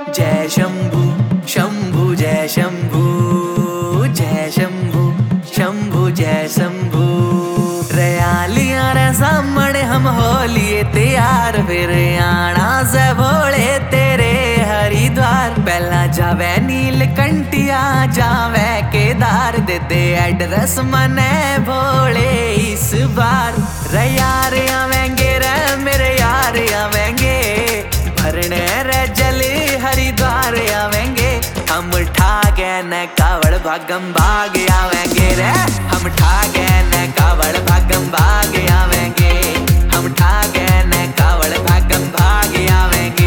जय शंभू शंभू जय शंभू, जय शंभू शंभू जय शंभू। रयालियां रे सामने हम होलिए तैयार, फिर आना से भोले तेरे हरिद्वार। पहला जावे नीलकंठिया जावे केदार, दे दे एड्रेस मने भोले इस बार। रे यार आवेंगे रे मेरे यार आवेंगे, भरने रे जल हरिद्वार आवेंगे। हम ठाके न कावड़ भागम भाग आवेंगे रे, हम ठाके न कावड़ भागम भाग आवेंगे। हम ठाके न कावड़ भागम भाग आवेंगे।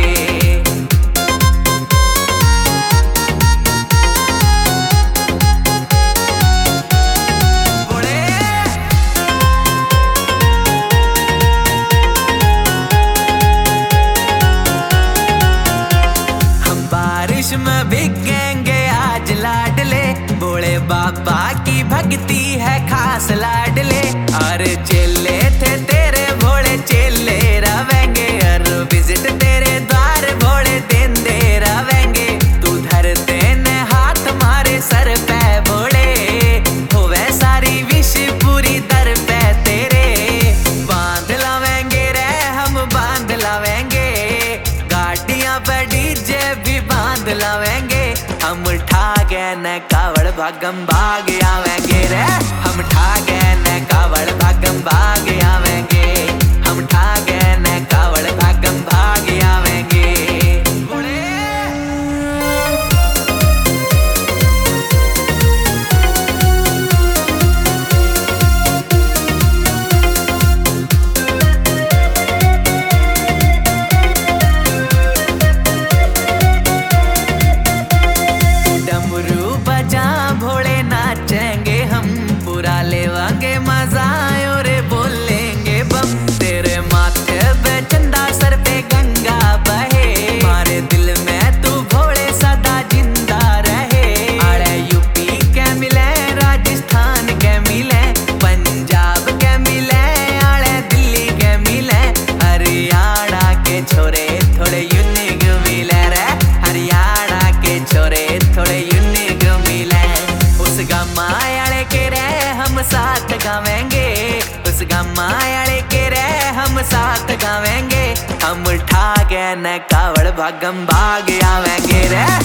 बारिश में भीगेंगे आज लाडले, भोले बाबा की भक्ति है खास लाडले। और चेले थे तेरे भोले चेले रवेंगे, और विजिट तेरे द्वार भोले दिन दे रवेंगे। तू धरते न हाथ मारे सर पे भोले, होवे सारी विश पूरी दर पे तेरे। बांध लावेंगे रे हम बांध लावेंगे, गाड़ियां पे डीजे भी बांध लावेंगे। हम ठाके न कावड़ भागम भाग आवेंगे रे, हम ठाके न कावड़ भागम भाग आवेंगे। हम ठाके न कावड़ भागम भाग आवेंगे। भोले नाचेंगे हम, पूरा लेवांगे मजा और बोलेंगे बम। तेरे माथे पे चंदा सर पे गंगा बहे, हमारे दिल में तू भोले सदा जिंदा रहे। आड़े यूपी के मिले राजस्थान के मिले, पंजाब के मिले आड़े दिल्ली के मिले। हरियाणा के छोरे थोड़े यूनिक मिले रे, हरियाणा के छोरे थोड़े यूनिक मिले। उस गमायाले के रे हम साथ गावेंगे, उस गमायाले के रे हम साथ गावेंगे। हम ठाके न कावड़ भागम भाग आवेंगे रे।